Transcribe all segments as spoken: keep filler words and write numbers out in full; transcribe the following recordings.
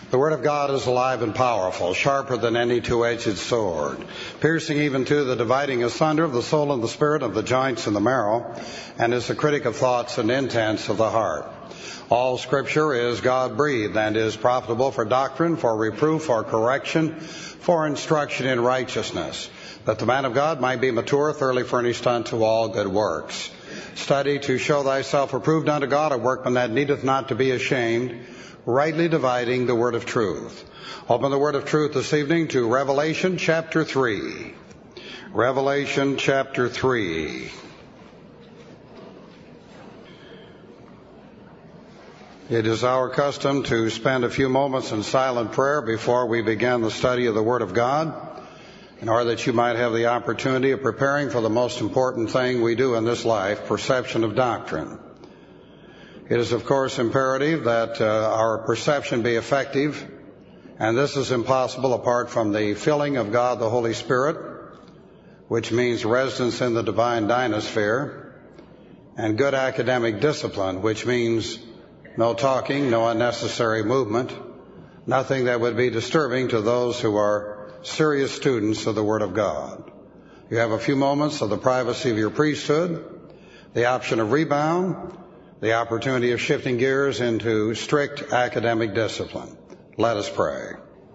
The Word of God is alive and powerful, sharper than any two-edged sword, piercing even to the dividing asunder of the soul and the spirit, of the joints and the marrow, and is a critic of thoughts and intents of the heart. All Scripture is God-breathed and is profitable for doctrine, for reproof, for correction, for instruction in righteousness, that the man of God might be mature, thoroughly furnished unto all good works. Study to show thyself approved unto God, a workman that needeth not to be ashamed, rightly dividing the word of truth. Open the word of truth this evening to Revelation chapter three. Revelation chapter three. It is our custom to spend a few moments in silent prayer before we begin the study of the Word of God, in order that you might have the opportunity of preparing for the most important thing we do in this life, perception of doctrine. It is, of course, imperative that uh, our perception be effective, and this is impossible apart from the filling of God the Holy Spirit, which means residence in the divine dynasphere, and good academic discipline, which means no talking, no unnecessary movement, nothing that would be disturbing to those who are serious students of the Word of God. You have a few moments of the privacy of your priesthood, the option of rebound, the opportunity of shifting gears into strict academic discipline. Let us pray.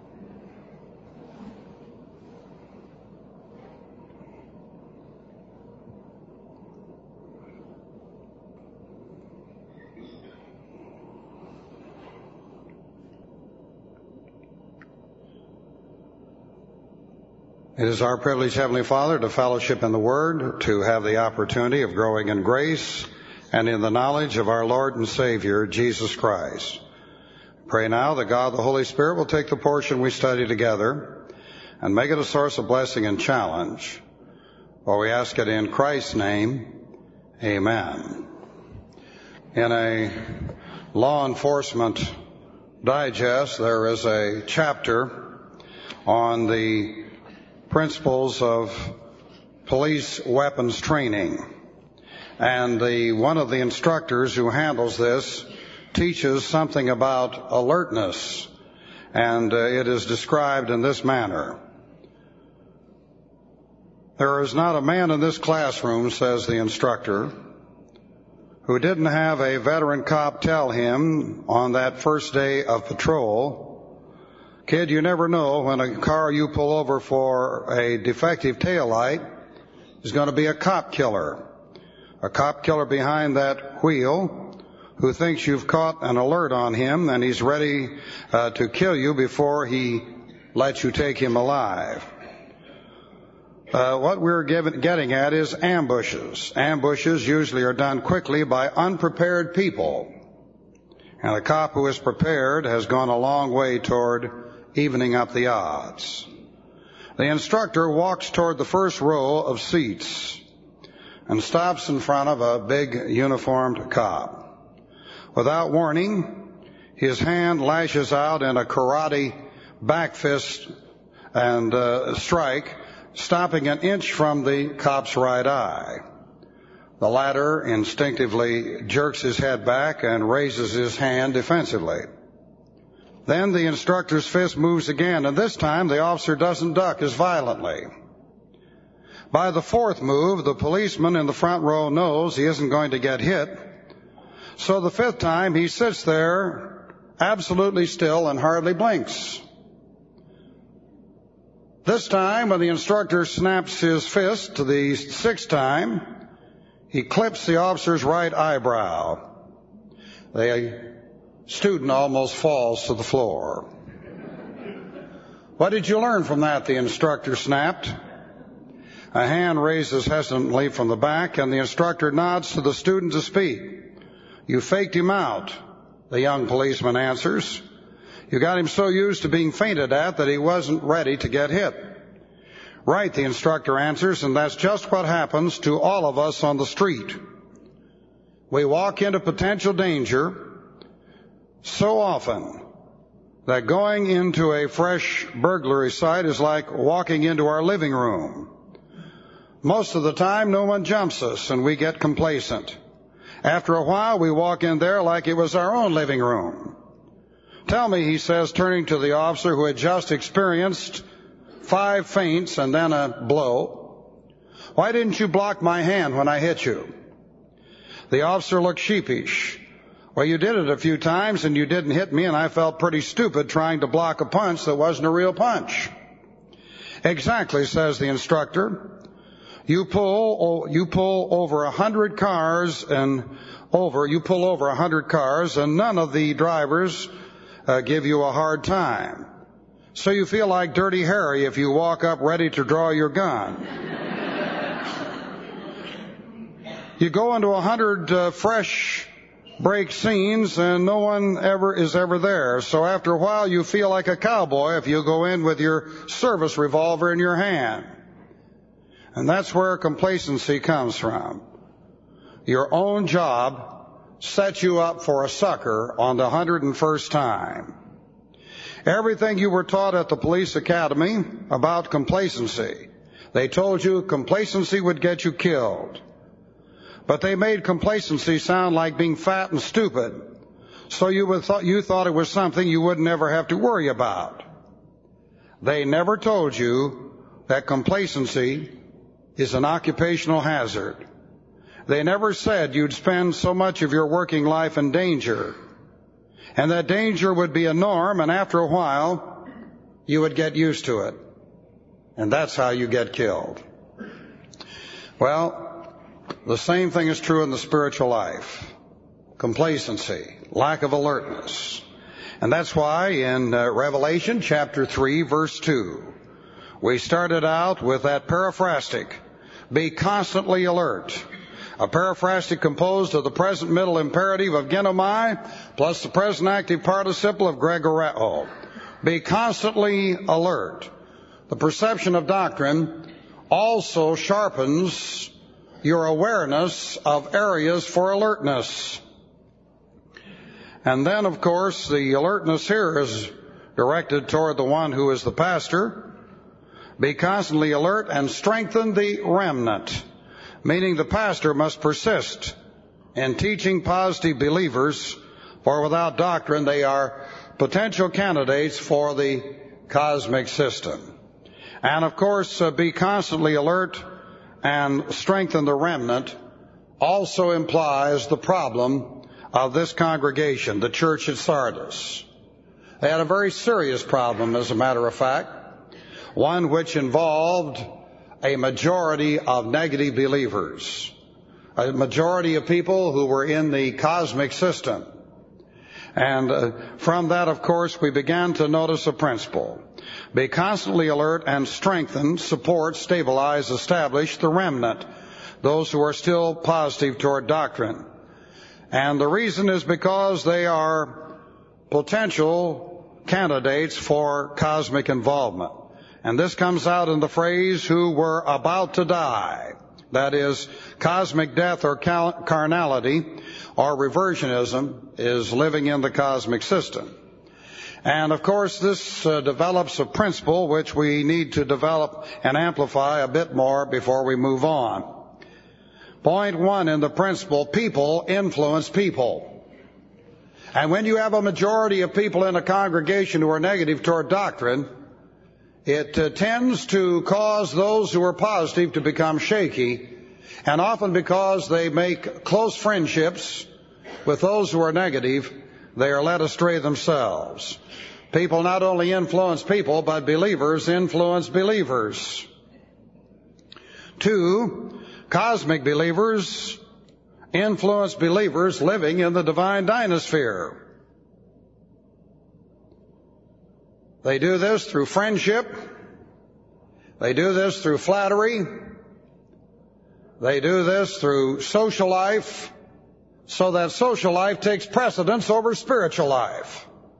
It is our privilege, Heavenly Father, to fellowship in the Word, to have the opportunity of growing in grace and in the knowledge of our Lord and Savior, Jesus Christ. Pray now that God the Holy Spirit will take the portion we study together and make it a source of blessing and challenge. For we ask it in Christ's name, amen. In a law enforcement digest, there is a chapter on the principles of police weapons training. And the one of the instructors who handles this teaches something about alertness, and uh, it is described in this manner. There is not a man in this classroom, says the instructor, who didn't have a veteran cop tell him on that first day of patrol, "Kid, you never know when a car you pull over for a defective taillight is going to be a cop killer. A cop killer behind that wheel who thinks you've caught an alert on him and he's ready uh, to kill you before he lets you take him alive." Uh, what we're given, getting at is ambushes. Ambushes usually are done quickly by unprepared people. And a cop who is prepared has gone a long way toward evening up the odds. The instructor walks toward the first row of seats and stops in front of a big uniformed cop. Without warning, his hand lashes out in a karate back fist and uh, strike, stopping an inch from the cop's right eye. The latter instinctively jerks his head back and raises his hand defensively. Then the instructor's fist moves again, and this time the officer doesn't duck as violently. By the fourth move, the policeman in the front row knows he isn't going to get hit, so the fifth time he sits there absolutely still and hardly blinks. This time, when the instructor snaps his fist to the sixth time, he clips the officer's right eyebrow. The student almost falls to the floor. "What did you learn from that?" the instructor snapped. A hand raises hesitantly from the back, and the instructor nods to the student to speak. "You faked him out," the young policeman answers. "You got him so used to being fainted at that he wasn't ready to get hit." "Right," the instructor answers, "and that's just what happens to all of us on the street. We walk into potential danger so often that going into a fresh burglary site is like walking into our living room. Most of the time, no one jumps us, and we get complacent. After a while, we walk in there like it was our own living room. Tell me, he says, turning to the officer who had just experienced five feints and then a blow, why didn't you block my hand when I hit you? The officer looked sheepish. Well, you did it a few times and you didn't hit me, and I felt pretty stupid trying to block a punch that wasn't a real punch. Exactly, says the instructor. You pull, you pull over a hundred cars and over, you pull over a hundred cars and none of the drivers uh, give you a hard time. So you feel like Dirty Harry if you walk up ready to draw your gun. You go into a hundred uh, fresh break scenes and no one ever is ever there. So after a while you feel like a cowboy if you go in with your service revolver in your hand. And that's where complacency comes from. Your own job sets you up for a sucker on the one hundred first time. Everything you were taught at the police academy about complacency, they told you complacency would get you killed. But they made complacency sound like being fat and stupid, so you, would th- you thought it was something you would never have to worry about. They never told you that complacency is an occupational hazard. They never said you'd spend so much of your working life in danger, and that danger would be a norm, and after a while, you would get used to it. And that's how you get killed. Well, the same thing is true in the spiritual life. Complacency, lack of alertness. And that's why in uh, Revelation chapter three, verse two, we started out with that paraphrastic, be constantly alert. A paraphrastic composed of the present middle imperative of genomai plus the present active participle of gregoreo. Be constantly alert. The perception of doctrine also sharpens your awareness of areas for alertness. And then, of course, the alertness here is directed toward the one who is the pastor. Be constantly alert and strengthen the remnant, meaning the pastor must persist in teaching positive believers, for without doctrine they are potential candidates for the cosmic system. And, of course, uh, be constantly alert and strengthen the remnant also implies the problem of this congregation, the church at Sardis. They had a very serious problem, as a matter of fact, one which involved a majority of negative believers, a majority of people who were in the cosmic system. And uh, from that, of course, we began to notice a principle. Be constantly alert and strengthen, support, stabilize, establish the remnant, those who are still positive toward doctrine. And the reason is because they are potential candidates for cosmic involvement. And this comes out in the phrase, who were about to die. That is, cosmic death or carnality or reversionism is living in the cosmic system. And, of course, this uh, develops a principle which we need to develop and amplify a bit more before we move on. Point one in the principle, people influence people. And when you have a majority of people in a congregation who are negative toward doctrine, it uh, tends to cause those who are positive to become shaky, and often because they make close friendships with those who are negative, they are led astray themselves. People not only influence people, but believers influence believers. Two, cosmic believers influence believers living in the divine dynasphere. They do this through friendship. They do this through flattery. They do this through social life, so that social life takes precedence over spiritual life.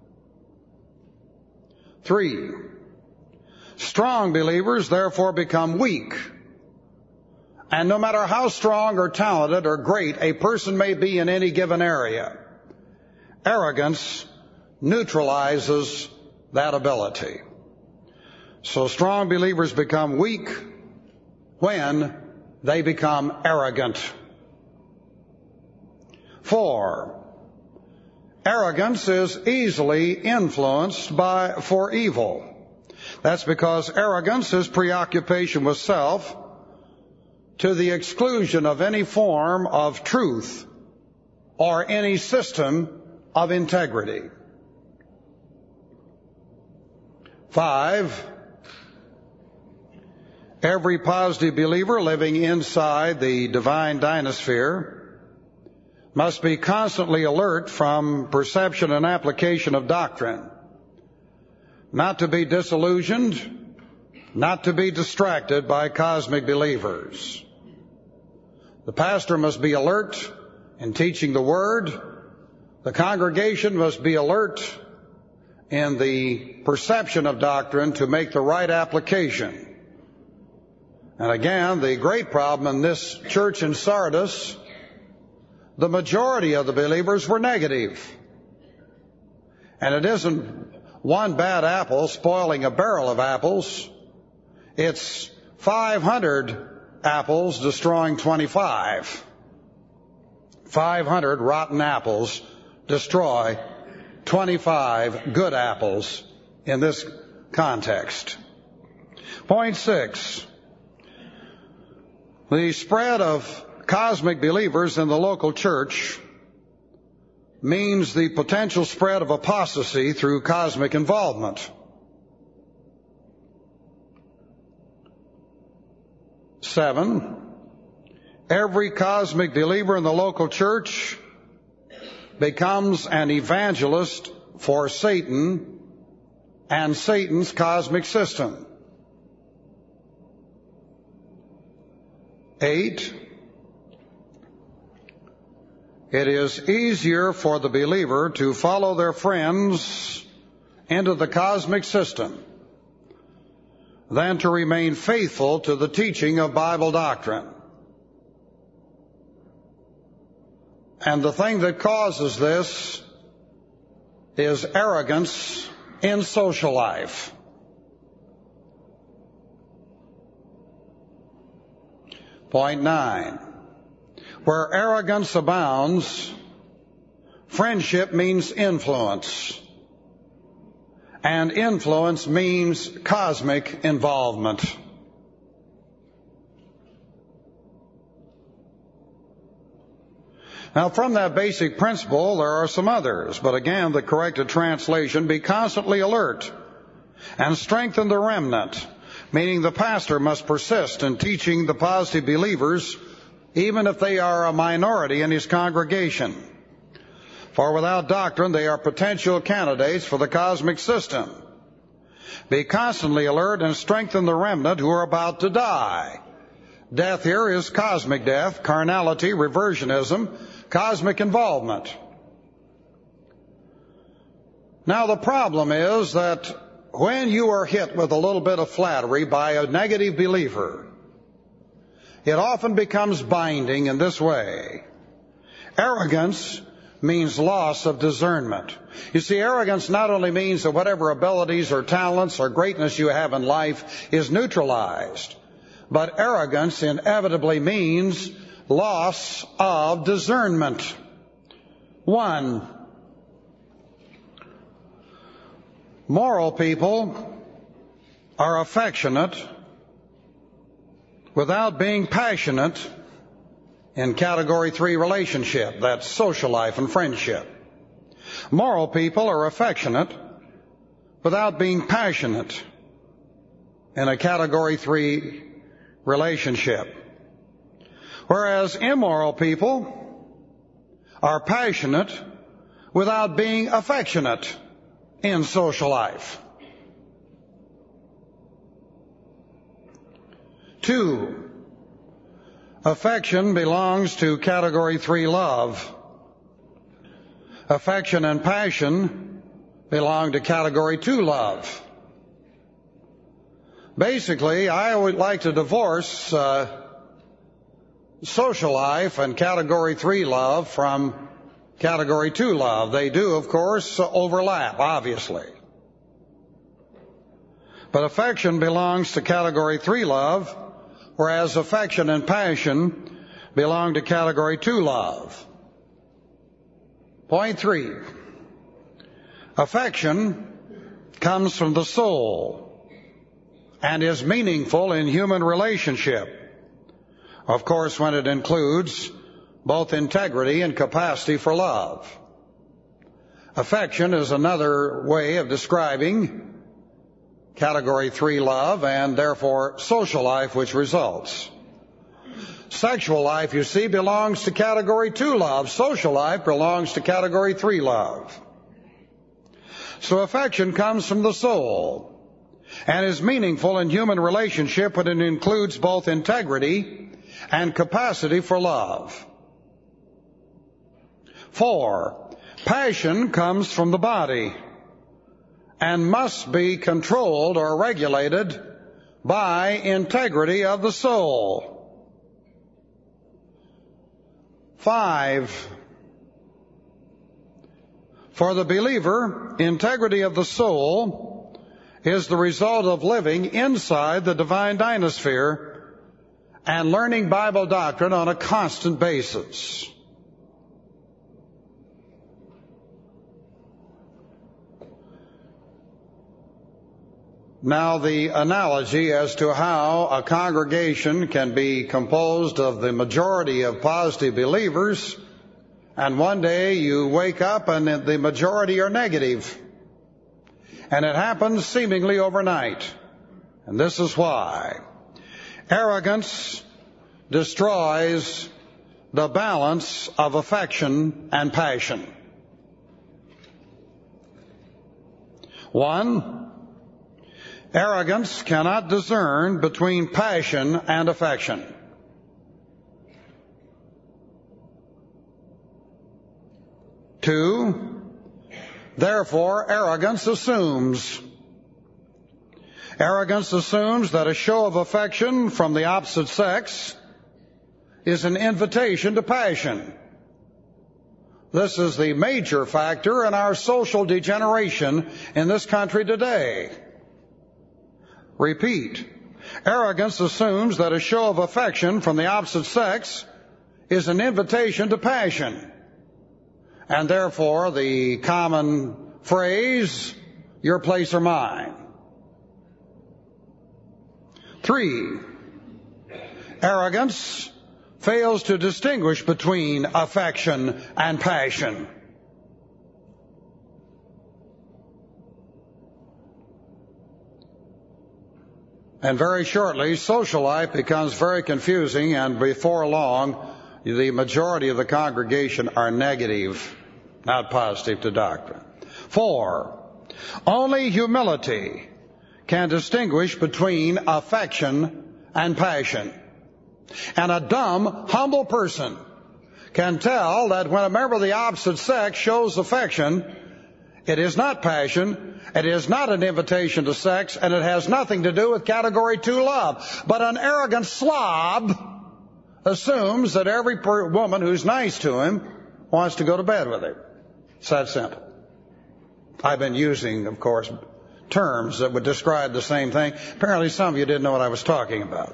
Three, strong believers therefore become weak. And no matter how strong or talented or great a person may be in any given area, arrogance neutralizes that ability. So strong believers become weak when they become arrogant. Four, arrogance is easily influenced by for evil. That's because arrogance is preoccupation with self to the exclusion of any form of truth or any system of integrity. Five, every positive believer living inside the divine dynasphere must be constantly alert from perception and application of doctrine, not to be disillusioned, not to be distracted by cosmic believers. The pastor must be alert in teaching the Word. The congregation must be alert in the perception of doctrine to make the right application. And again, the great problem in this church in Sardis, the majority of the believers were negative. And it isn't one bad apple spoiling a barrel of apples. It's five hundred apples destroying twenty-five. five hundred rotten apples destroy twenty-five good apples in this context. Point six. The spread of cosmic believers in the local church means the potential spread of apostasy through cosmic involvement. Seven, every cosmic believer in the local church becomes an evangelist for Satan and Satan's cosmic system. Eight, it is easier for the believer to follow their friends into the cosmic system than to remain faithful to the teaching of Bible doctrine. And the thing that causes this is arrogance in social life. Point nine. Where arrogance abounds, friendship means influence. And influence means cosmic involvement. Now, from that basic principle, there are some others. But again, the corrected translation, be constantly alert and strengthen the remnant, meaning the pastor must persist in teaching the positive believers, even if they are a minority in his congregation. For without doctrine, they are potential candidates for the cosmic system. Be constantly alert and strengthen the remnant who are about to die. Death here is cosmic death, carnality, reversionism, cosmic involvement. Now the problem is that when you are hit with a little bit of flattery by a negative believer, it often becomes binding in this way. Arrogance means loss of discernment. You see, arrogance not only means that whatever abilities or talents or greatness you have in life is neutralized, but arrogance inevitably means loss of discernment. One, moral people are affectionate without being passionate in category three relationship. That's social life and friendship. Moral people are affectionate without being passionate in a category three relationship. Whereas immoral people are passionate without being affectionate in social life. Two, affection belongs to category three love. Affection and passion belong to category two love. Basically, I would like to divorce uh, social life and category three love from category two love. They do, of course, overlap, obviously. But affection belongs to category three love, whereas affection and passion belong to category two love. Point three. Affection comes from the soul and is meaningful in human relationship. Of course, when it includes both integrity and capacity for love. Affection is another way of describing category three love and therefore social life which results. Sexual life, you see, belongs to category two love. Social life belongs to category three love. So affection comes from the soul and is meaningful in human relationship when it includes both integrity and capacity for love. Four, passion comes from the body and must be controlled or regulated by integrity of the soul. Five, for the believer, integrity of the soul is the result of living inside the divine dynasphere and learning Bible doctrine on a constant basis. Now, the analogy as to how a congregation can be composed of the majority of positive believers, and one day you wake up and the majority are negative. And it happens seemingly overnight. And this is why. Arrogance destroys the balance of affection and passion. One, arrogance cannot discern between passion and affection. Two, therefore, arrogance assumes. Arrogance assumes that a show of affection from the opposite sex is an invitation to passion. This is the major factor in our social degeneration in this country today. Repeat, arrogance assumes that a show of affection from the opposite sex is an invitation to passion. And therefore, the common phrase, your place or mine. Three, arrogance fails to distinguish between affection and passion. And very shortly, social life becomes very confusing, and before long, the majority of the congregation are negative, not positive to doctrine. Four, only humility can distinguish between affection and passion. And a dumb, humble person can tell that when a member of the opposite sex shows affection, it is not passion, it is not an invitation to sex, and it has nothing to do with category two love. But an arrogant slob assumes that every per- woman who's nice to him wants to go to bed with him. It's that simple. I've been using, of course, terms that would describe the same thing. Apparently some of you didn't know what I was talking about.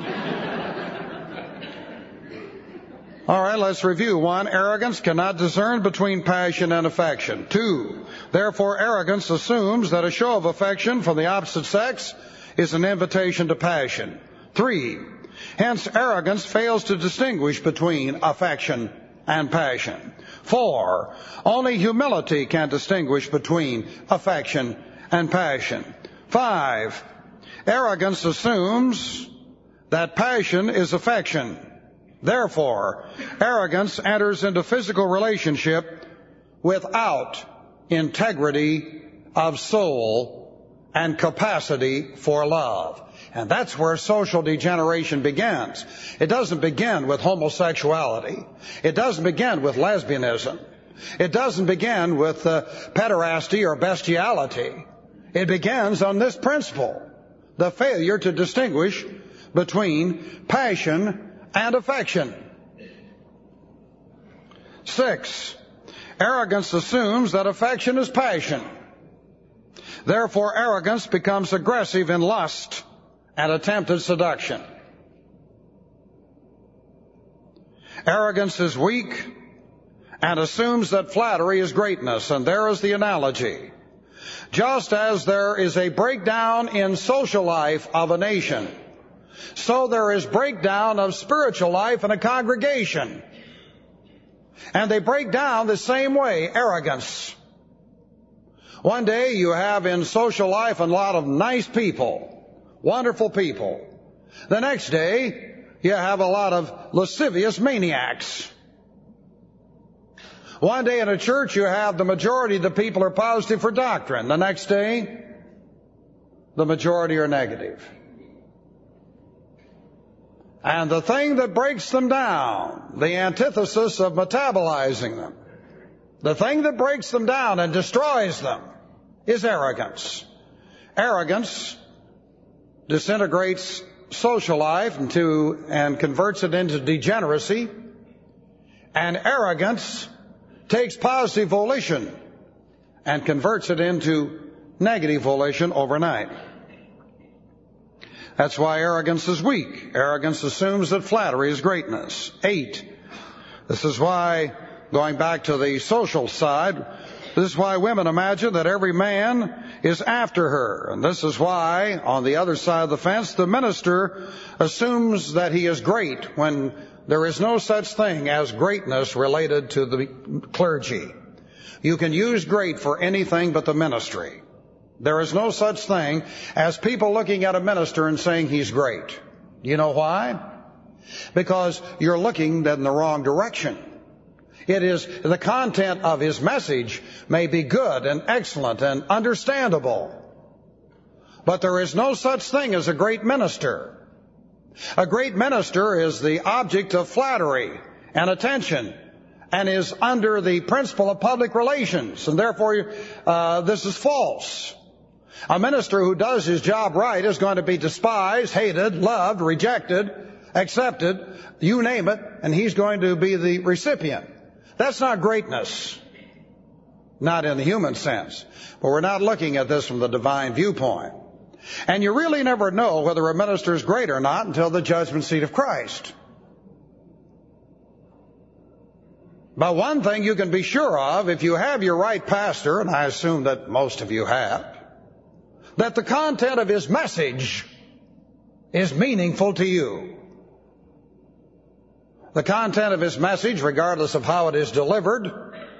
All right, let's review. One, arrogance cannot discern between passion and affection. Two, therefore, arrogance assumes that a show of affection from the opposite sex is an invitation to passion. Three, hence arrogance fails to distinguish between affection and passion. Four, only humility can distinguish between affection and passion. Five, arrogance assumes that passion is affection. Therefore, arrogance enters into physical relationship without integrity of soul and capacity for love. And that's where social degeneration begins. It doesn't begin with homosexuality. It doesn't begin with lesbianism. It doesn't begin with uh, pederasty or bestiality. It begins on this principle, the failure to distinguish between passion and affection. Six, arrogance assumes that affection is passion. Therefore, arrogance becomes aggressive in lust and attempted seduction. Arrogance is weak and assumes that flattery is greatness. And there is the analogy. Just as there is a breakdown in social life of a nation, so there is breakdown of spiritual life in a congregation. And they break down the same way, arrogance. One day you have in social life a lot of nice people, wonderful people. The next day you have a lot of lascivious maniacs. One day in a church you have the majority of the people are positive for doctrine. The next day, the majority are negative. And the thing that breaks them down, the antithesis of metabolizing them, the thing that breaks them down and destroys them is arrogance. Arrogance disintegrates social life into, and converts it into degeneracy. And arrogance takes positive volition and converts it into negative volition overnight. That's why arrogance is weak. Arrogance assumes that flattery is greatness. Eight. This is why, going back to the social side, this is why women imagine that every man is after her. And this is why, on the other side of the fence, the minister assumes that he is great when there is no such thing as greatness related to the clergy. You can use great for anything but the ministry. There is no such thing as people looking at a minister and saying he's great. You know why? Because you're looking in the wrong direction. It is the content of his message may be good and excellent and understandable, but there is no such thing as a great minister. A great minister is the object of flattery and attention and is under the principle of public relations, and therefore uh, this is false. A minister who does his job right is going to be despised, hated, loved, rejected, accepted, you name it, and he's going to be the recipient. That's not greatness, not in the human sense. But we're not looking at this from the divine viewpoint. And you really never know whether a minister is great or not until the judgment seat of Christ. But one thing you can be sure of, if you have your right pastor, and I assume that most of you have, that the content of his message is meaningful to you. The content of his message, regardless of how it is delivered,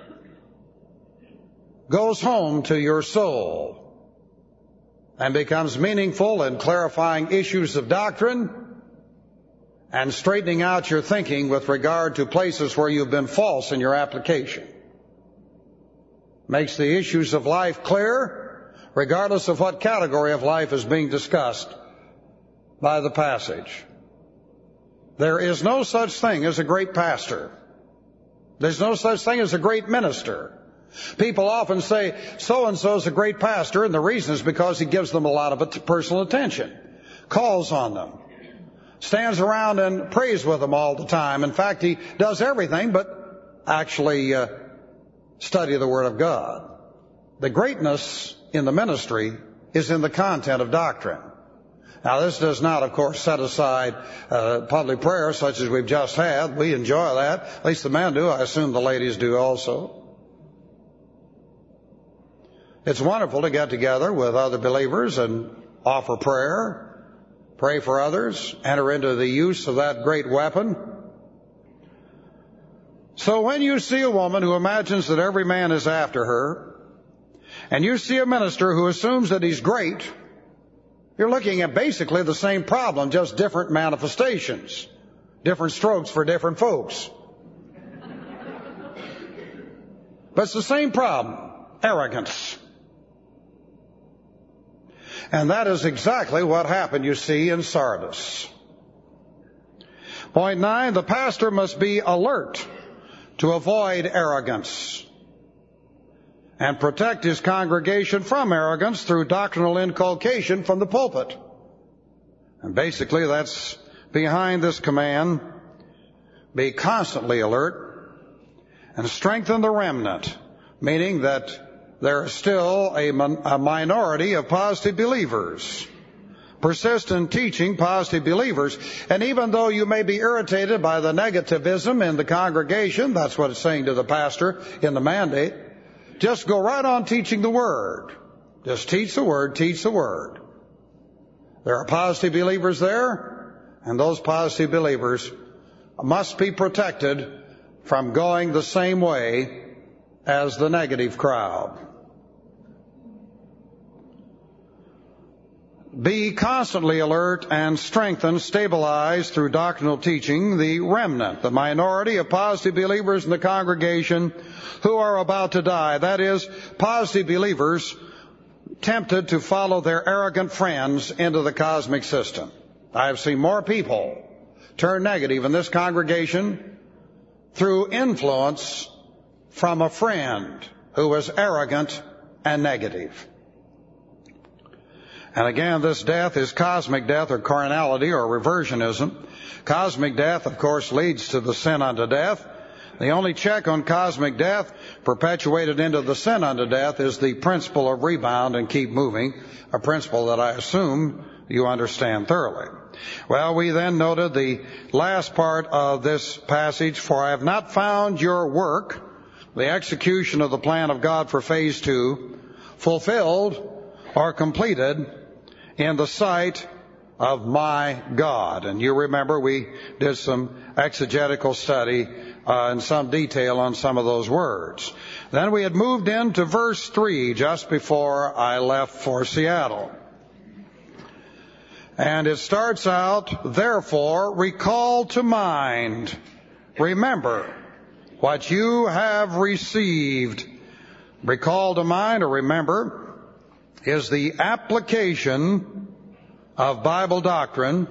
goes home to your soul and becomes meaningful in clarifying issues of doctrine and straightening out your thinking with regard to places where you've been false in your application. Makes the issues of life clear, regardless of what category of life is being discussed by the passage. There is no such thing as a great pastor. There's no such thing as a great minister. People often say, so-and-so is a great pastor, and the reason is because he gives them a lot of personal attention, calls on them, stands around and prays with them all the time. In fact, he does everything but actually uh, study the Word of God. The greatness in the ministry is in the content of doctrine. Now, this does not, of course, set aside uh, public prayer such as we've just had. We enjoy that. At least the men do. I assume the ladies do also. It's wonderful to get together with other believers and offer prayer, pray for others, enter into the use of that great weapon. So when you see a woman who imagines that every man is after her, and you see a minister who assumes that he's great, you're looking at basically the same problem, just different manifestations, different strokes for different folks. But it's the same problem, arrogance. And that is exactly what happened, you see, in Sardis. Point nine, the pastor must be alert to avoid arrogance and protect his congregation from arrogance through doctrinal inculcation from the pulpit. And basically that's behind this command, be constantly alert and strengthen the remnant, meaning that there is still a, a minority of positive believers. persist in teaching positive believers. And even though you may be irritated by the negativism in the congregation, that's what it's saying to the pastor in the mandate, just go right on teaching the Word. Just teach the Word, teach the Word. There are positive believers there, and those positive believers must be protected from going the same way as the negative crowd. Be constantly alert and strengthen, stabilize through doctrinal teaching the remnant, the minority of positive believers in the congregation who are about to die. That is, positive believers tempted to follow their arrogant friends into the cosmic system. I have seen more people turn negative in this congregation through influence from a friend who was arrogant and negative. And again, this death is cosmic death or carnality or reversionism. Cosmic death, of course, leads to the sin unto death. The only check on cosmic death perpetuated into the sin unto death is the principle of rebound and keep moving, a principle that I assume you understand thoroughly. Well, we then noted the last part of this passage, for I have not found your work, the execution of the plan of God for phase two, fulfilled or completed in the sight of my God. And you remember we did some exegetical study uh, in some detail on some of those words. Then we had moved into verse three just before I left for Seattle. And it starts out, therefore, recall to mind, remember what you have received. Recall to mind or remember is the application of Bible doctrine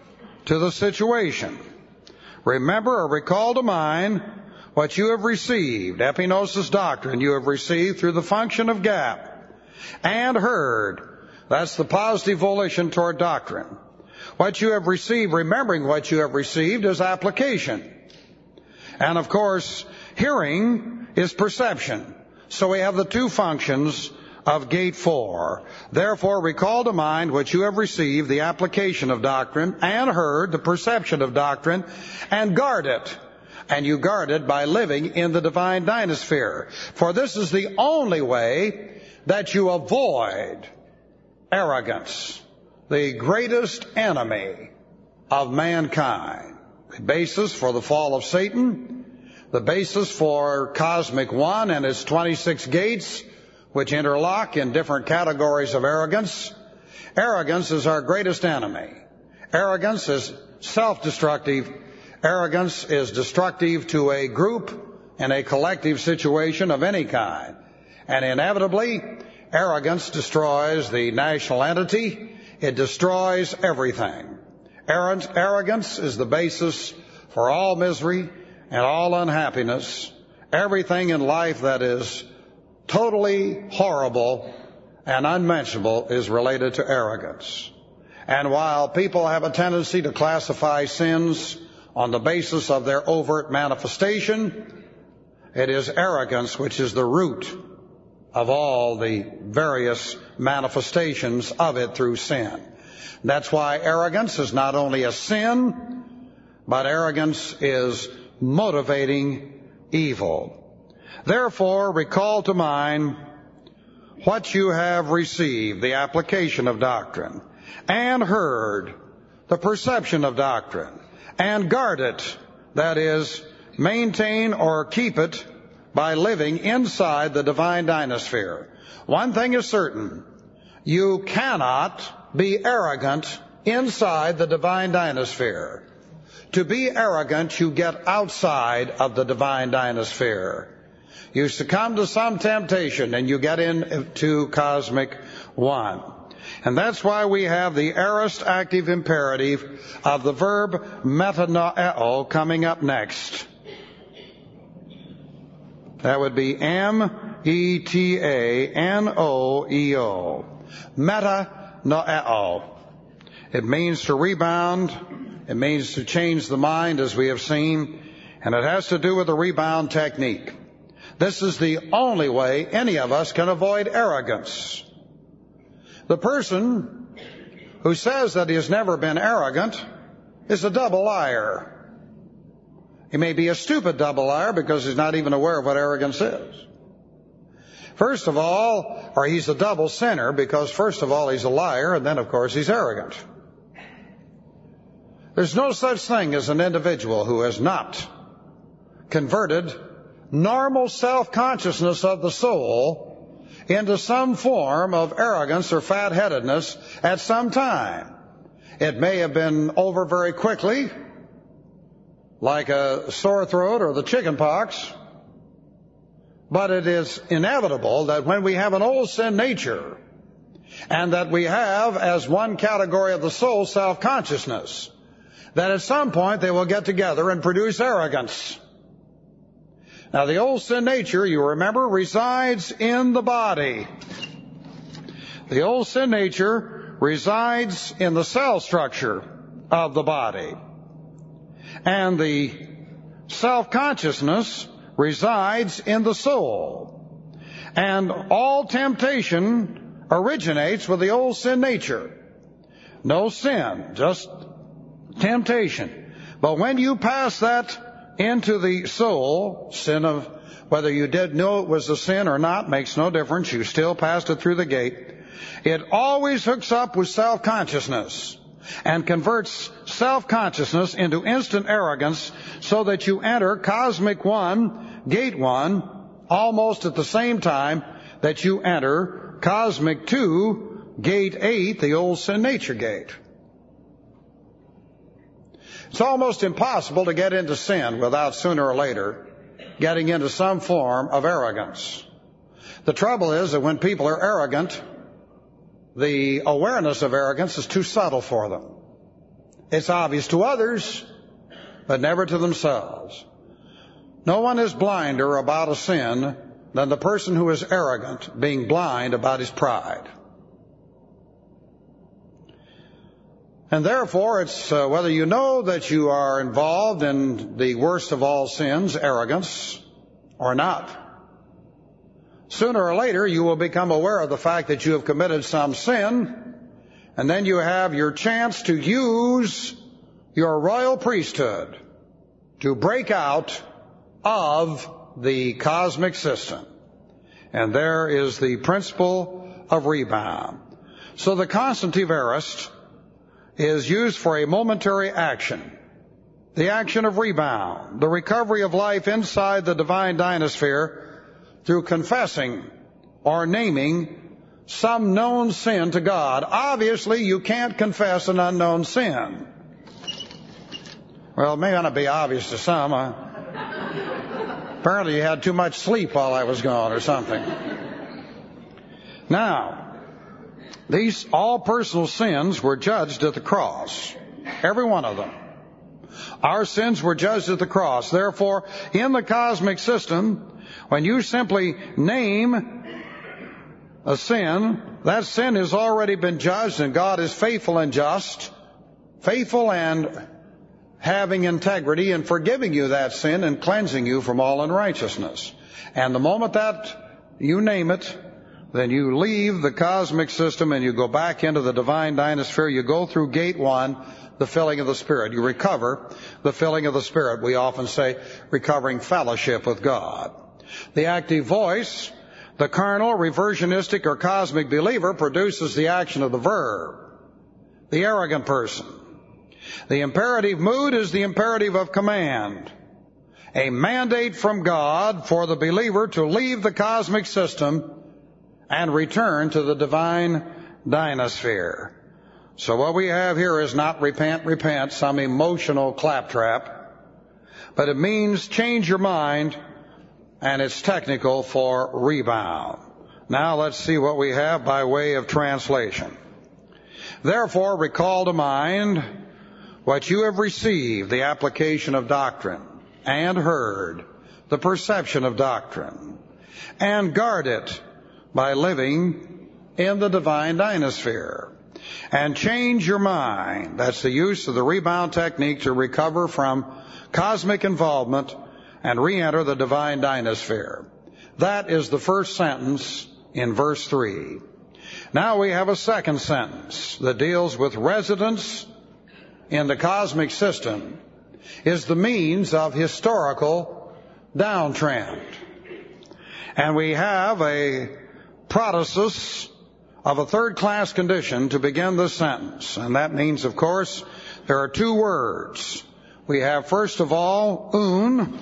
to the situation. Remember or recall to mind what you have received, epignosis doctrine you have received through the function of gap, and heard. That's the positive volition toward doctrine. What you have received, remembering what you have received, is application. And of course, hearing is perception. So we have the two functions of gate four. Therefore, recall to mind what you have received, the application of doctrine, and heard, the perception of doctrine, and guard it. And you guard it by living in the divine dynasphere. For this is the only way that you avoid arrogance, the greatest enemy of mankind. The basis for the fall of Satan, the basis for Cosmic One and its twenty-six gates, which interlock in different categories of arrogance. Arrogance is our greatest enemy. Arrogance is self-destructive. Arrogance is destructive to a group and a collective situation of any kind. And inevitably, arrogance destroys the national entity. It destroys everything. Arrogance is the basis for all misery and all unhappiness. Everything in life that is totally horrible and unmentionable is related to arrogance. And while people have a tendency to classify sins on the basis of their overt manifestation, it is arrogance which is the root of all the various manifestations of it through sin. That's why arrogance is not only a sin, but arrogance is motivating evil. Therefore, recall to mind what you have received, the application of doctrine, and heard, the perception of doctrine, and guard it, that is, maintain or keep it by living inside the divine dynasphere. One thing is certain, you cannot be arrogant inside the divine dynasphere. To be arrogant, you get outside of the divine dynasphere. You succumb to some temptation and you get into Cosmic One. And that's why we have the aorist active imperative of the verb metanoeo coming up next. That would be M E T A N O E O. Metanoeo. It means to rebound. It means to change the mind, as we have seen. And it has to do with the rebound technique. This is the only way any of us can avoid arrogance. The person who says that he has never been arrogant is a double liar. He may be a stupid double liar because he's not even aware of what arrogance is. First of all, or he's a double sinner because first of all he's a liar, and then of course he's arrogant. There's no such thing as an individual who has not converted normal self-consciousness of the soul into some form of arrogance or fat-headedness at some time. It may have been over very quickly, like a sore throat or the chicken pox, but it is inevitable that when we have an old sin nature, and that we have, as one category of the soul, self-consciousness, that at some point they will get together and produce arrogance. Now, the old sin nature, you remember, resides in the body. The old sin nature resides in the cell structure of the body. And the self-consciousness resides in the soul. And all temptation originates with the old sin nature. No sin, just temptation. But when you pass that into the soul, sin of, whether you did know it was a sin or not, makes no difference. You still passed it through the gate. It always hooks up with self-consciousness and converts self-consciousness into instant arrogance so that you enter cosmic one, gate one, almost at the same time that you enter cosmic two, gate eight, the old sin nature gate. It's almost impossible to get into sin without sooner or later getting into some form of arrogance. The trouble is that when people are arrogant, the awareness of arrogance is too subtle for them. It's obvious to others, but never to themselves. No one is blinder about a sin than the person who is arrogant, being blind about his pride. And therefore, it's uh, whether you know that you are involved in the worst of all sins, arrogance, or not. Sooner or later, you will become aware of the fact that you have committed some sin, and then you have your chance to use your royal priesthood to break out of the cosmic system. And there is the principle of rebound. So the constitutive arrest is used for a momentary action. The action of rebound, the recovery of life inside the divine dynasphere through confessing or naming some known sin to God. Obviously, you can't confess an unknown sin. Well, it may not be obvious to some. Uh, apparently you had too much sleep while I was gone or something. Now, these all personal sins were judged at the cross. Every one of them. Our sins were judged at the cross. Therefore, in the cosmic system, when you simply name a sin, that sin has already been judged, and God is faithful and just, faithful and having integrity in forgiving you that sin and cleansing you from all unrighteousness. And the moment that you name it, then you leave the cosmic system and you go back into the divine dynasphere. You go through gate one, the filling of the Spirit. You recover the filling of the Spirit. We often say recovering fellowship with God. The active voice, the carnal, reversionistic, or cosmic believer, produces the action of the verb, the arrogant person. The imperative mood is the imperative of command, a mandate from God for the believer to leave the cosmic system and return to the divine dynasphere. So what we have here is not repent, repent, some emotional claptrap, but it means change your mind, and it's technical for rebound. Now let's see what we have by way of translation. Therefore, recall to mind what you have received, the application of doctrine, and heard, the perception of doctrine, and guard it by living in the divine dynasphere. And change your mind. That's the use of the rebound technique to recover from cosmic involvement and re-enter the divine dynasphere. That is the first sentence in verse three. Now we have a second sentence that deals with residence in the cosmic system is the means of historical downtrend. And we have a protasis of a third-class condition to begin this sentence. And that means, of course, there are two words. We have, first of all, un.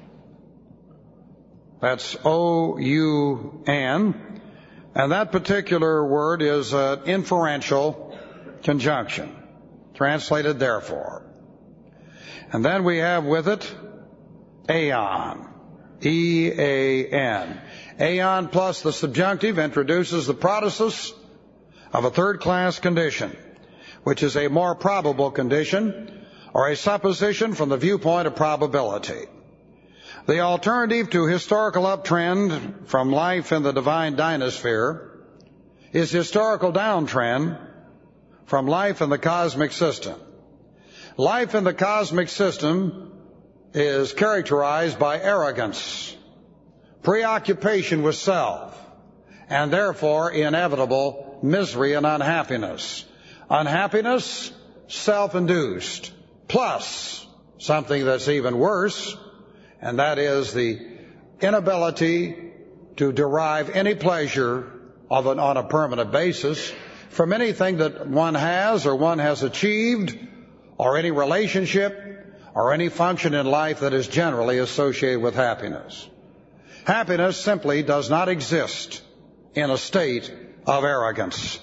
That's O U N. And that particular word is an inferential conjunction, translated therefore. And then we have with it aeon, E A N. Aeon plus the subjunctive introduces the protasis of a third-class condition, which is a more probable condition or a supposition from the viewpoint of probability. The alternative to historical uptrend from life in the divine dynasphere is historical downtrend from life in the cosmic system. Life in the cosmic system is characterized by arrogance, preoccupation with self, and therefore inevitable misery and unhappiness. Unhappiness, self-induced, plus something that's even worse, and that is the inability to derive any pleasure of an, on a permanent basis from anything that one has or one has achieved, or any relationship or any function in life that is generally associated with happiness. Happiness simply does not exist in a state of arrogance.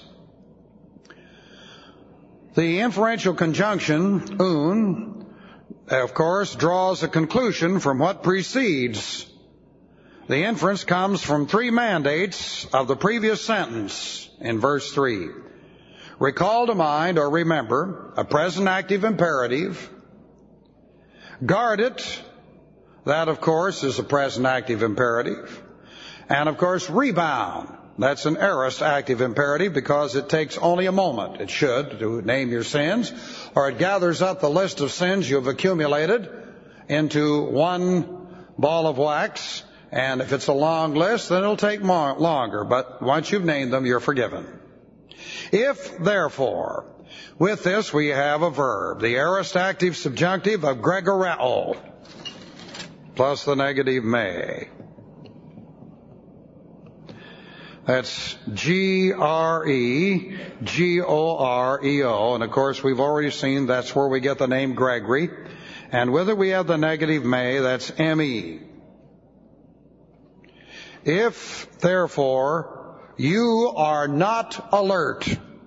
The inferential conjunction, un, of course, draws a conclusion from what precedes. The inference comes from three mandates of the previous sentence in verse three. Recall to mind or remember a present active imperative. Guard it. That, of course, is a present active imperative. And, of course, rebound. That's an aorist active imperative because it takes only a moment, it should, to name your sins, or it gathers up the list of sins you've accumulated into one ball of wax, and if it's a long list, then it'll take more, longer, but once you've named them, you're forgiven. If, therefore, with this we have a verb, the aorist active subjunctive of gregoreo, plus the negative may. That's G R E G O R E O. And, of course, we've already seen that's where we get the name Gregory. And with it we have the negative may, that's M E. If, therefore, you are not alert,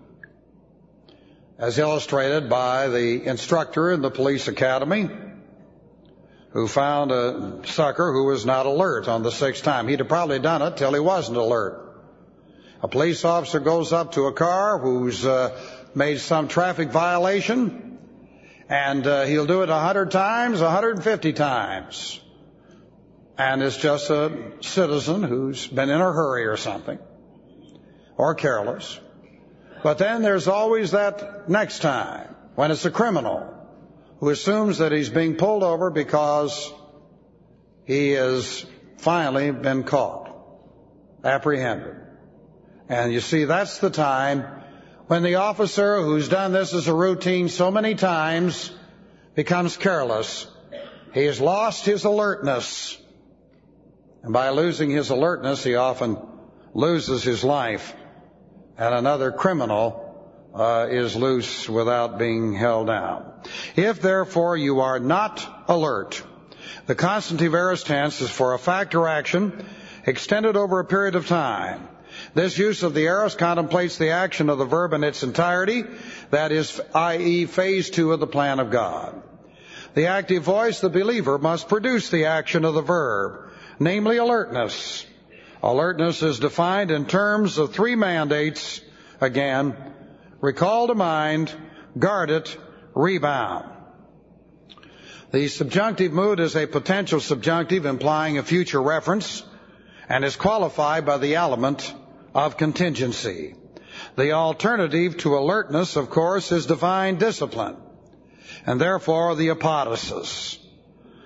as illustrated by the instructor in the police academy, who found a sucker who was not alert on the sixth time. He'd have probably done it till he wasn't alert. A police officer goes up to a car who's uh, made some traffic violation, and uh, he'll do it a hundred times, a hundred and fifty times. And it's just a citizen who's been in a hurry or something, or careless. But then there's always that next time, when it's a criminal who assumes that he's being pulled over because he has finally been caught, apprehended. And you see, that's the time when the officer who's done this as a routine so many times becomes careless. He has lost his alertness. And by losing his alertness, he often loses his life. And another criminal uh, is loose without being held down. If, therefore, you are not alert, the constantive aorist tense is for a fact or action extended over a period of time. This use of the aorist contemplates the action of the verb in its entirety, that is, that is, phase two of the plan of God. The active voice, the believer, must produce the action of the verb, namely alertness. Alertness is defined in terms of three mandates. Again, recall to mind, guard it, rebound. The subjunctive mood is a potential subjunctive implying a future reference and is qualified by the element of contingency. The alternative to alertness, of course, is divine discipline, and therefore the apodosis.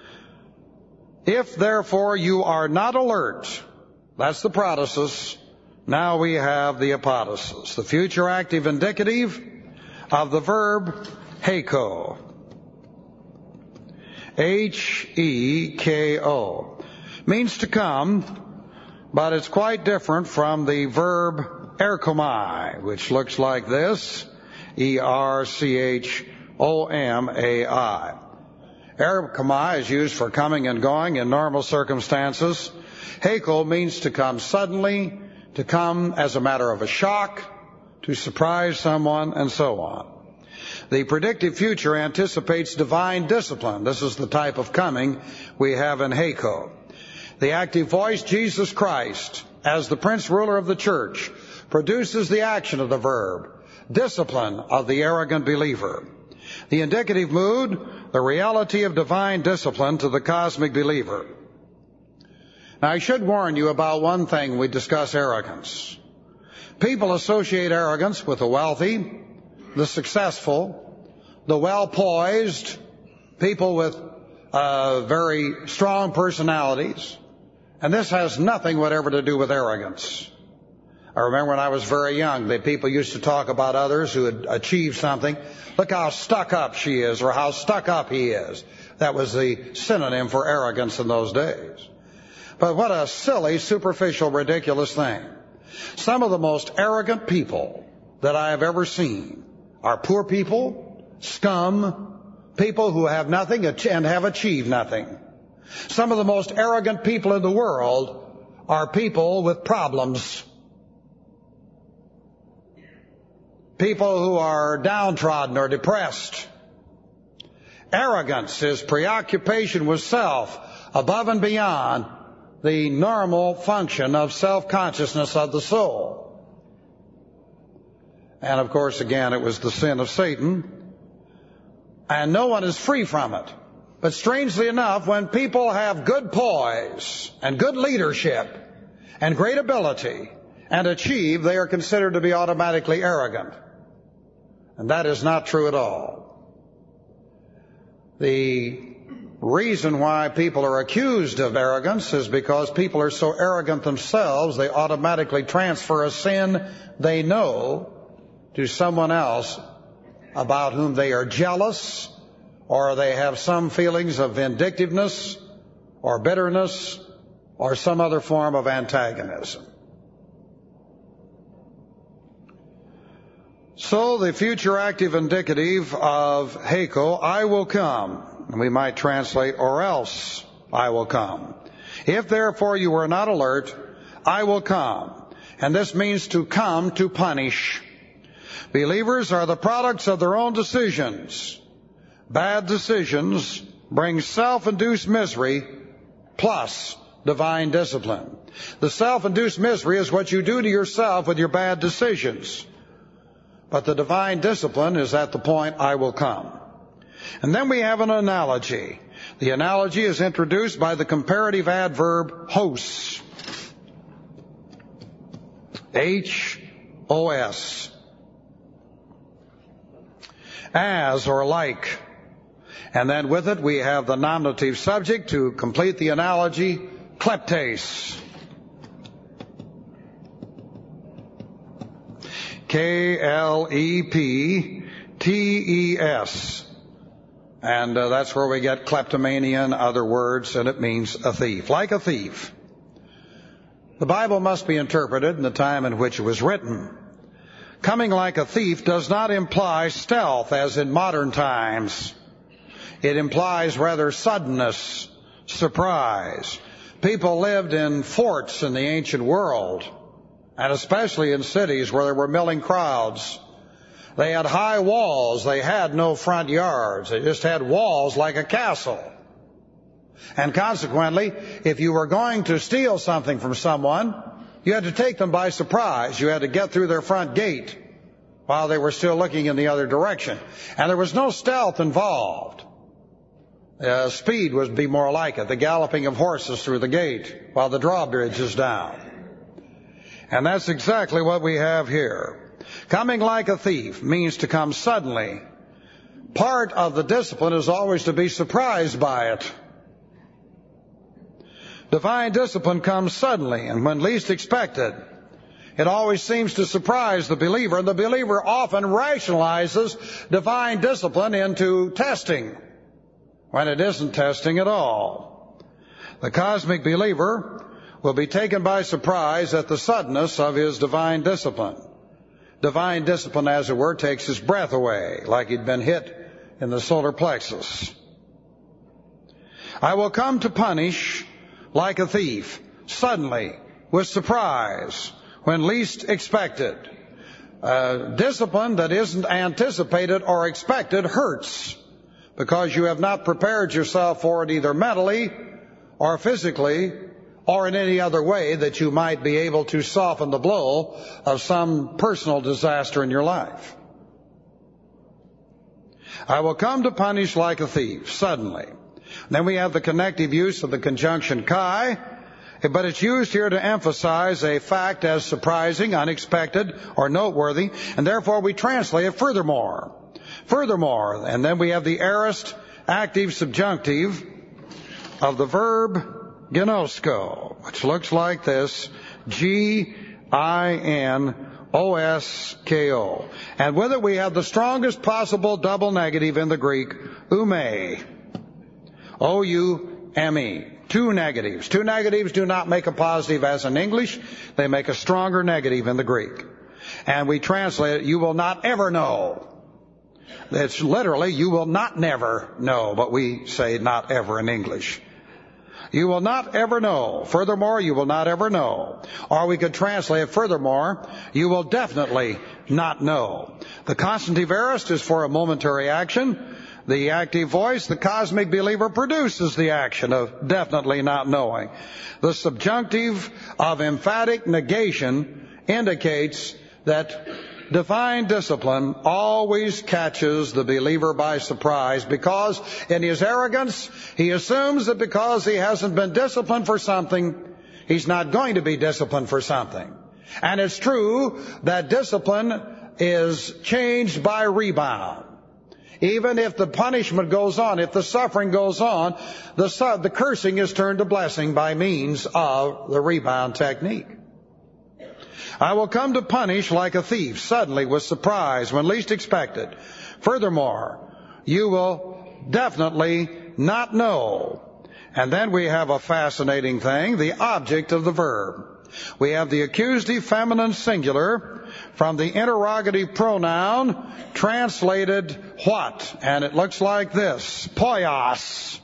If, therefore, you are not alert, that's the protasis, Now we have the apodosis, the future active indicative of the verb heko. H E K O. Means to come, but it's quite different from the verb erchomai, which looks like this, E R C H O M A I. Erchomai is used for coming and going in normal circumstances. Heko means to come suddenly, to come as a matter of a shock, to surprise someone, and so on. The predictive future anticipates divine discipline. This is the type of coming we have in heko. The active voice, Jesus Christ, as the Prince Ruler of the Church, produces the action of the verb, discipline of the arrogant believer. The indicative mood, the reality of divine discipline to the cosmic believer. Now, I should warn you about one thing when we discuss arrogance. People associate arrogance with the wealthy, the successful, the well-poised, people with uh, very strong personalities. And this has nothing whatever to do with arrogance. I remember when I was very young, the people used to talk about others who had achieved something. Look how stuck up she is, or how stuck up he is. That was the synonym for arrogance in those days. But what a silly, superficial, ridiculous thing. Some of the most arrogant people that I have ever seen are poor people, scum, people who have nothing and have achieved nothing. Some of the most arrogant people in the world are people with problems. People who are downtrodden or depressed. Arrogance is preoccupation with self above and beyond the normal function of self-consciousness of the soul. And of course, again, it was the sin of Satan. And no one is free from it. But strangely enough, when people have good poise and good leadership and great ability and achieve, they are considered to be automatically arrogant. And that is not true at all. The reason why people are accused of arrogance is because people are so arrogant themselves, they automatically transfer a sin they know to someone else about whom they are jealous, or they have some feelings of vindictiveness or bitterness or some other form of antagonism. So the future active indicative of heko, I will come. We might translate, or else I will come. If therefore you are not alert, I will come. And this means to come to punish. Believers are the products of their own decisions. Bad decisions bring self-induced misery plus divine discipline. The self-induced misery is what you do to yourself with your bad decisions. But the divine discipline is at the point, I will come. And then we have an analogy. The analogy is introduced by the comparative adverb hos. H O S. As or like. And then with it we have the nominative subject to complete the analogy, kleptes. K L E P T E S. And uh, that's where we get kleptomania and other words, and it means a thief, like a thief. The Bible must be interpreted in the time in which it was written. Coming like a thief does not imply stealth as in modern times. It implies rather suddenness, surprise. People lived in forts in the ancient world, and especially in cities where there were milling crowds. They had high walls. They had no front yards. They just had walls like a castle. And consequently, if you were going to steal something from someone, you had to take them by surprise. You had to get through their front gate while they were still looking in the other direction. And there was no stealth involved. Uh, speed would be more like it, the galloping of horses through the gate while the drawbridge is down. And that's exactly what we have here. Coming like a thief means to come suddenly. Part of the discipline is always to be surprised by it. Divine discipline comes suddenly and when least expected. It always seems to surprise the believer, and the believer often rationalizes divine discipline into testing, when it isn't testing at all. The cosmic believer will be taken by surprise at the suddenness of his divine discipline. Divine discipline, as it were, takes his breath away, like he'd been hit in the solar plexus. I will come to punish like a thief, suddenly, with surprise, when least expected. Uh, discipline that isn't anticipated or expected hurts, because you have not prepared yourself for it either mentally or physically or in any other way that you might be able to soften the blow of some personal disaster in your life. I will come to punish like a thief, suddenly. Then we have the connective use of the conjunction kai, but it's used here to emphasize a fact as surprising, unexpected, or noteworthy, and therefore we translate it furthermore. Furthermore, and then we have the aorist active subjunctive of the verb ginosko, which looks like this, G I N O S K O. And with it we have the strongest possible double negative in the Greek, ume, O U M E. Two negatives. Two negatives do not make a positive as in English. They make a stronger negative in the Greek. And we translate it, you will not ever know. It's literally, you will not never know, but we say not ever in English. You will not ever know. Furthermore, you will not ever know. Or we could translate it, furthermore, you will definitely not know. The constantive aorist is for a momentary action. The active voice, the cosmic believer, produces the action of definitely not knowing. The subjunctive of emphatic negation indicates that divine discipline always catches the believer by surprise, because in his arrogance he assumes that because he hasn't been disciplined for something, he's not going to be disciplined for something. And it's true that discipline is changed by rebound. Even if the punishment goes on, if the suffering goes on, the, su- the cursing is turned to blessing by means of the rebound technique. I will come to punish like a thief, suddenly, with surprise, when least expected. Furthermore, you will definitely not know. And then we have a fascinating thing, the object of the verb. We have the accusative feminine singular from the interrogative pronoun translated what? And it looks like this, poios.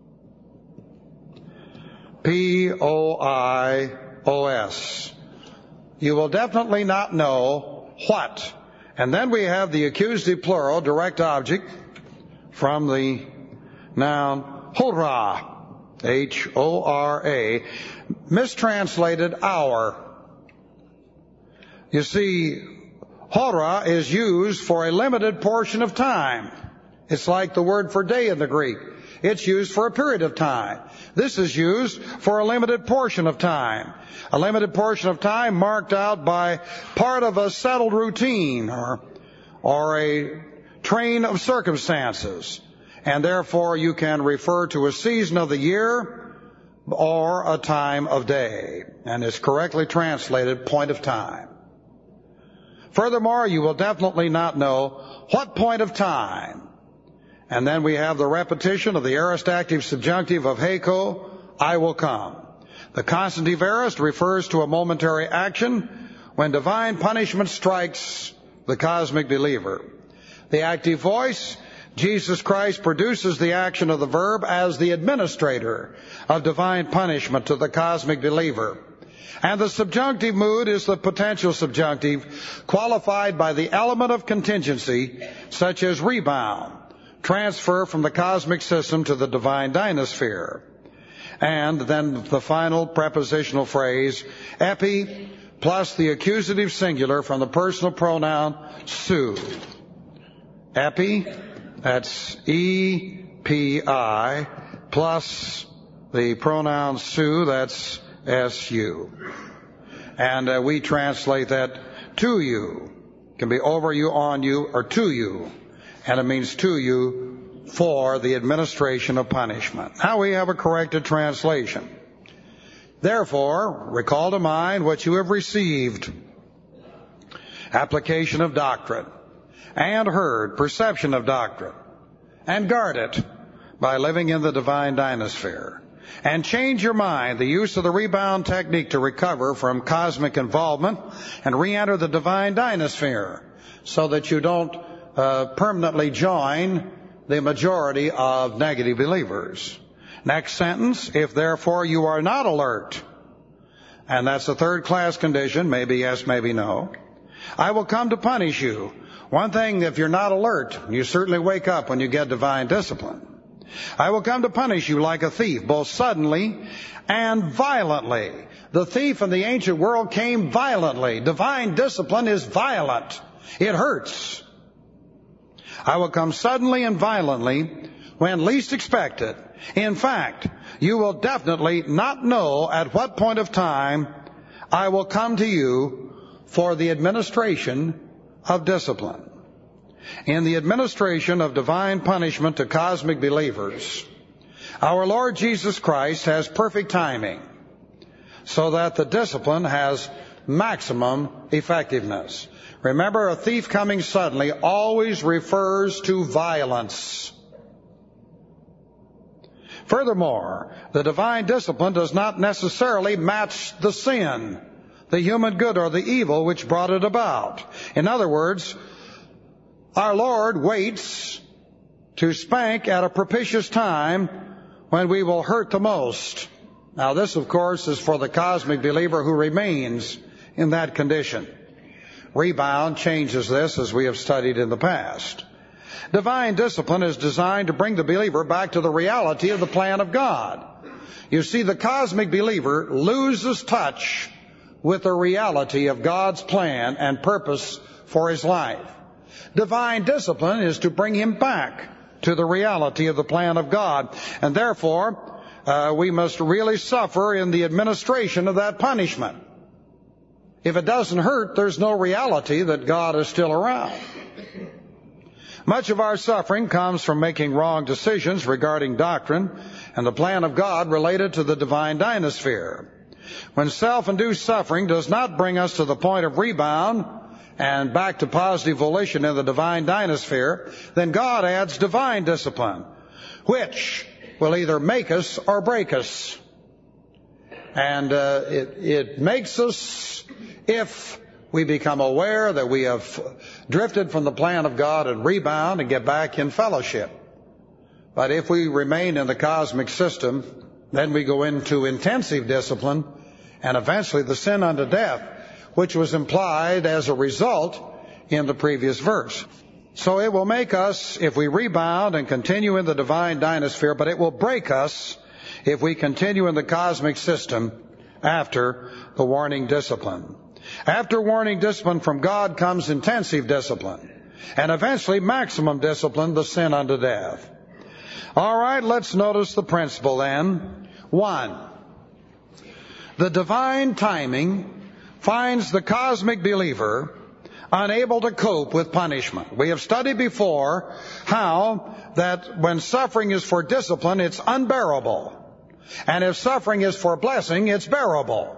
P O I O S. You will definitely not know what. And then we have the accusative plural, direct object, from the noun hora, H O R A, mistranslated hour. You see, hora is used for a limited portion of time. It's like the word for day in the Greek. It's used for a period of time. This is used for a limited portion of time. A limited portion of time marked out by part of a settled routine or, or a train of circumstances. And therefore you can refer to a season of the year or a time of day. And it's correctly translated point of time. Furthermore, you will definitely not know what point of time. And then we have the repetition of the aorist active subjunctive of heiko, I will come. The constantive aorist refers to a momentary action when divine punishment strikes the cosmic believer. The active voice, Jesus Christ, produces the action of the verb as the administrator of divine punishment to the cosmic believer. And the subjunctive mood is the potential subjunctive, qualified by the element of contingency, such as rebound, transfer from the cosmic system to the divine dynasphere. And then the final prepositional phrase, epi, plus the accusative singular from the personal pronoun su. Epi, that's E P I, plus the pronoun su, that's S U. And uh, we translate that to you. It can be over you, on you, or to you. And it means to you for the administration of punishment. Now we have a corrected translation. Therefore, recall to mind what you have received, application of doctrine, and heard, perception of doctrine, and guard it by living in the divine dynasphere. And change your mind, the use of the rebound technique to recover from cosmic involvement and re-enter the divine dynasphere so that you don't uh, permanently join the majority of negative believers. Next sentence, if therefore you are not alert, and that's the third class condition, maybe yes, maybe no, I will come to punish you. One thing, if you're not alert, you certainly wake up when you get divine discipline. I will come to punish you like a thief, both suddenly and violently. The thief in the ancient world came violently. Divine discipline is violent. It hurts. I will come suddenly and violently when least expected. In fact, you will definitely not know at what point of time I will come to you for the administration of discipline. In the administration of divine punishment to cosmic believers, our Lord Jesus Christ has perfect timing so that the discipline has maximum effectiveness. Remember, a thief coming suddenly always refers to violence. Furthermore, the divine discipline does not necessarily match the sin, the human good or the evil which brought it about. In other words, our Lord waits to spank at a propitious time when we will hurt the most. Now this, of course, is for the cosmic believer who remains in that condition. Rebound changes this, as we have studied in the past. Divine discipline is designed to bring the believer back to the reality of the plan of God. You see, the cosmic believer loses touch with the reality of God's plan and purpose for his life. Divine discipline is to bring him back to the reality of the plan of God. And therefore, uh, we must really suffer in the administration of that punishment. If it doesn't hurt, there's no reality that God is still around. Much of our suffering comes from making wrong decisions regarding doctrine and the plan of God related to the divine dynasphere. When self-induced suffering does not bring us to the point of rebound and back to positive volition in the divine dynasphere, then God adds divine discipline, which will either make us or break us. And uh, it, it makes us if we become aware that we have drifted from the plan of God and rebound and get back in fellowship. But if we remain in the cosmic system, then we go into intensive discipline and eventually the sin unto death, which was implied as a result in the previous verse. So it will make us if we rebound and continue in the divine dynasphere, but it will break us if we continue in the cosmic system after the warning discipline. After warning discipline from God comes intensive discipline, and eventually maximum discipline, the sin unto death. All right, let's notice the principle then. One, the divine timing finds the cosmic believer unable to cope with punishment. We have studied before how that when suffering is for discipline, it's unbearable. And if suffering is for blessing, it's bearable.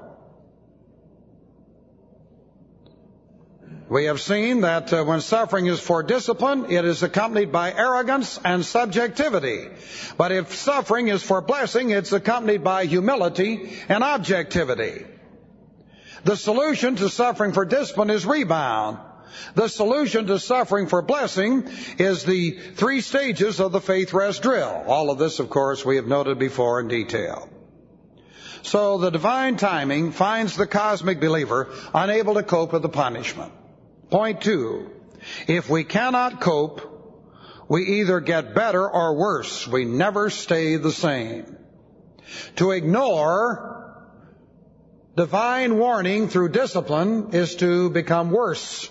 We have seen that uh, when suffering is for discipline, it is accompanied by arrogance and subjectivity. But if suffering is for blessing, it's accompanied by humility and objectivity. The solution to suffering for discipline is rebound. The solution to suffering for blessing is the three stages of the faith rest drill. All of this, of course, we have noted before in detail. So the divine timing finds the cosmic believer unable to cope with the punishment. Point two, if we cannot cope, we either get better or worse. We never stay the same. To ignore divine warning through discipline is to become worse.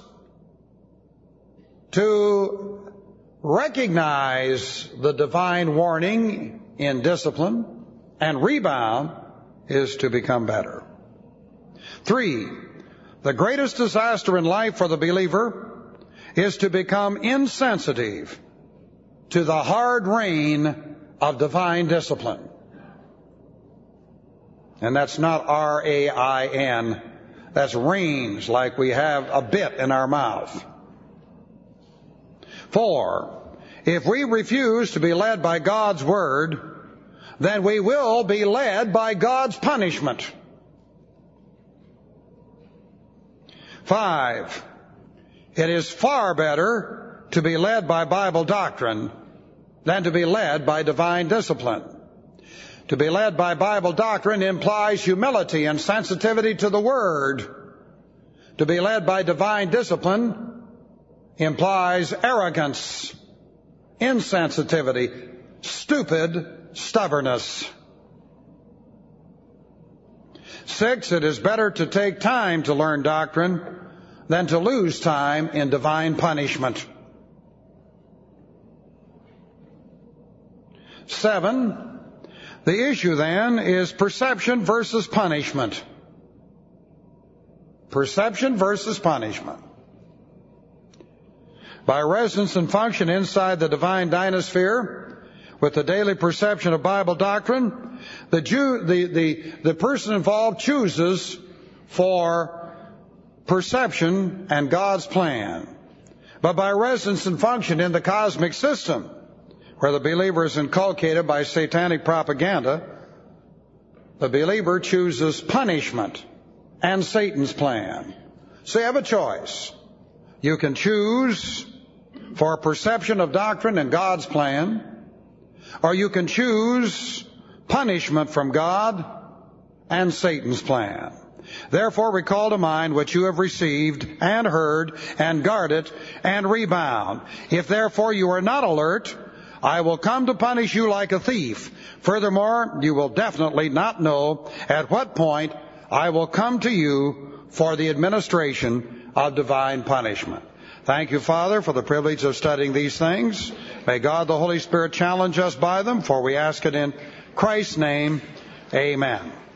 To recognize the divine warning in discipline and rebound is to become better. Three, the greatest disaster in life for the believer is to become insensitive to the hard rain of divine discipline. And that's not R A I N, That's reins, like we have a bit in our mouth. Four, if we refuse to be led by God's word, then we will be led by God's punishment. Five, it is far better to be led by Bible doctrine than to be led by divine discipline. To be led by Bible doctrine implies humility and sensitivity to the Word. To be led by divine discipline implies arrogance, insensitivity, stupid stubbornness. Six, it is better to take time to learn doctrine than to lose time in divine punishment. Seven, the issue then is perception versus punishment. Perception versus punishment. By residence and function inside the divine dynasphere, with the daily perception of Bible doctrine, the, Jew, the, the, the person involved chooses for perception and God's plan. But by residence and function in the cosmic system, where the believer is inculcated by satanic propaganda, the believer chooses punishment and Satan's plan. So you have a choice. You can choose for perception of doctrine and God's plan, or you can choose punishment from God and Satan's plan. Therefore recall to mind what you have received and heard, and guard it and rebound. If therefore you are not alert, I will come to punish you like a thief. Furthermore, you will definitely not know at what point I will come to you for the administration of divine punishment. Thank you, Father, for the privilege of studying these things. May God the Holy Spirit challenge us by them, for we ask it in Christ's name. Amen.